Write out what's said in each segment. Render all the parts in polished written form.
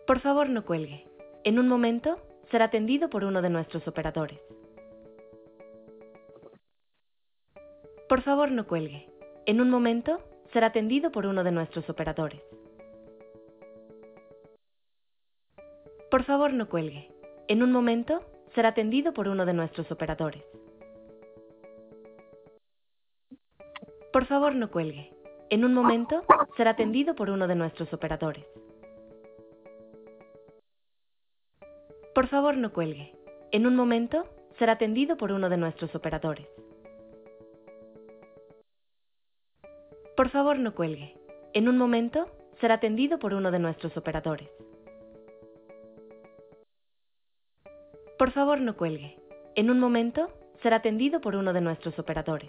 Por favor, no cuelgue. En un momento, será atendido por uno de nuestros operadores. Por favor, no cuelgue. En un momento, será atendido por uno de nuestros operadores. Por favor, no cuelgue. En un momento, será atendido por uno de nuestros operadores. Por favor, no cuelgue. En un momento, será atendido por uno de nuestros operadores. Por favor, no cuelgue. En un momento, será atendido por uno de nuestros operadores. Por favor, no cuelgue. En un momento, será atendido por uno de nuestros operadores. Por favor, no cuelgue. En un momento, será atendido por uno de nuestros operadores.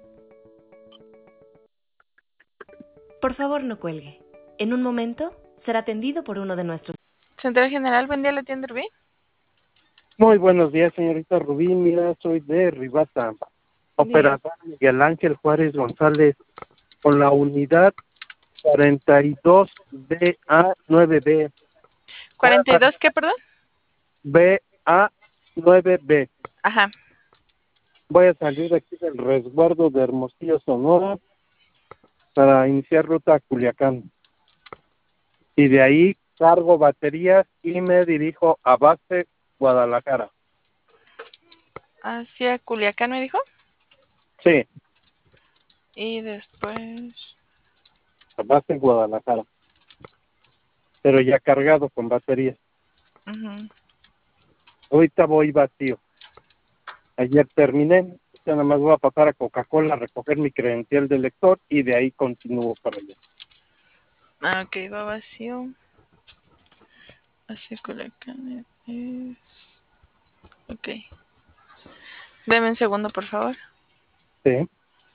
Por favor, no cuelgue. En un momento, será atendido por uno de nuestros... Central General, buen día, ¿la tienda Rubí? Muy buenos días, señorita Rubí. Mira, soy de Rivata, operador Miguel Ángel Juárez González, con la unidad 42BA9B. ¿42 qué, perdón? BA9B. Ajá. Voy a salir aquí del resguardo de Hermosillo, Sonora, para iniciar ruta a Culiacán. Y de ahí cargo baterías y me dirijo a base Guadalajara. ¿Hacia Culiacán me dijo? Sí, Y después... a base Guadalajara. Pero ya cargado con baterías. Ahorita voy vacío. Ayer terminé, ya nada más voy a pasar a Coca-Cola a recoger mi credencial de lector y de ahí continúo para allá. Ok, va vacío. Hacia Culiacán es... Ok. Deme un segundo, por favor. Sí.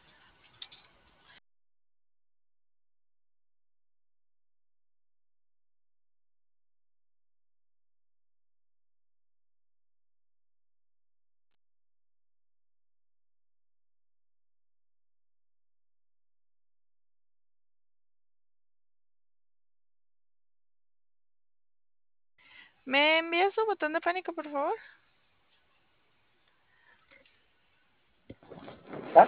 ¿Me envía su botón de pánico, por favor? ¿Ah?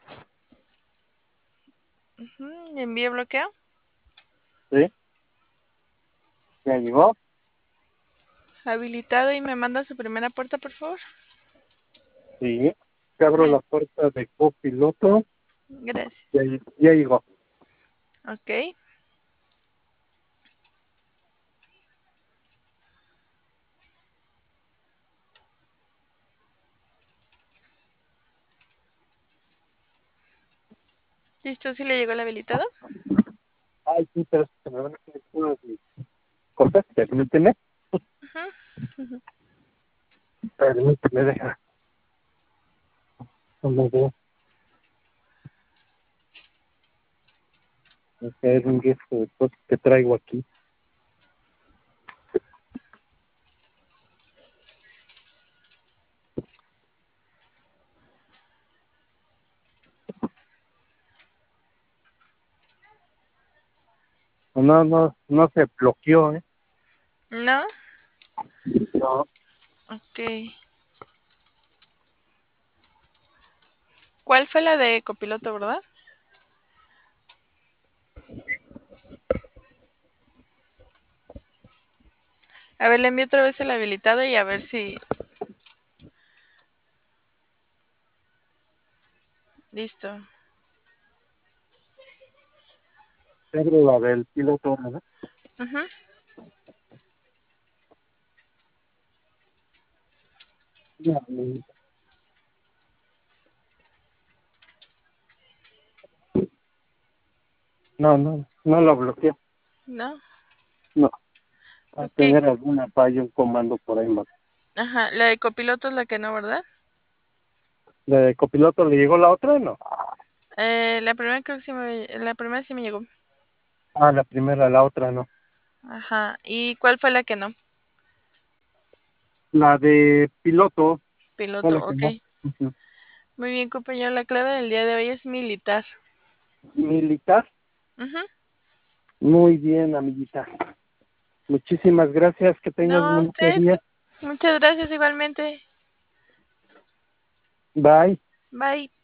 ¿Envíe bloqueo? Sí. ¿Ya llegó? Habilitado y me manda su primera puerta, por favor. Sí. Te abro la puerta de copiloto. Gracias. Ya llegó. Ok. ¿Listo? ¿Sí le llegó el habilitado? Ay, sí, pero se me van a hacer unas cosas. Permíteme. Permíteme, deja. No veo. Es un gesto de cosas que traigo aquí. No se bloqueó, ¿eh? ¿No? No. Ok. ¿Cuál fue la de copiloto, verdad? A ver, le envío otra vez el habilitado y a ver si... Listo. Te abro la del piloto, ¿verdad? Ujú. Ya, no lo bloqueó. ¿No? No, va a Ok. tener alguna falla, un comando por ahí más. Ajá, la de copiloto es la que no, ¿verdad? ¿La de copiloto le llegó la otra o no? La primera creo que la primera sí me llegó. Ah, la primera, la otra no. Ajá. ¿Y cuál fue la que no? La de piloto fue Piloto, la que ok. no. Ujú. Muy bien, compañero. La clave del día de hoy es militar. Militar, Ujú. muy bien, amiguita. Muchísimas gracias, que tengas No, un buen usted. día. Muchas gracias igualmente. Bye. Bye.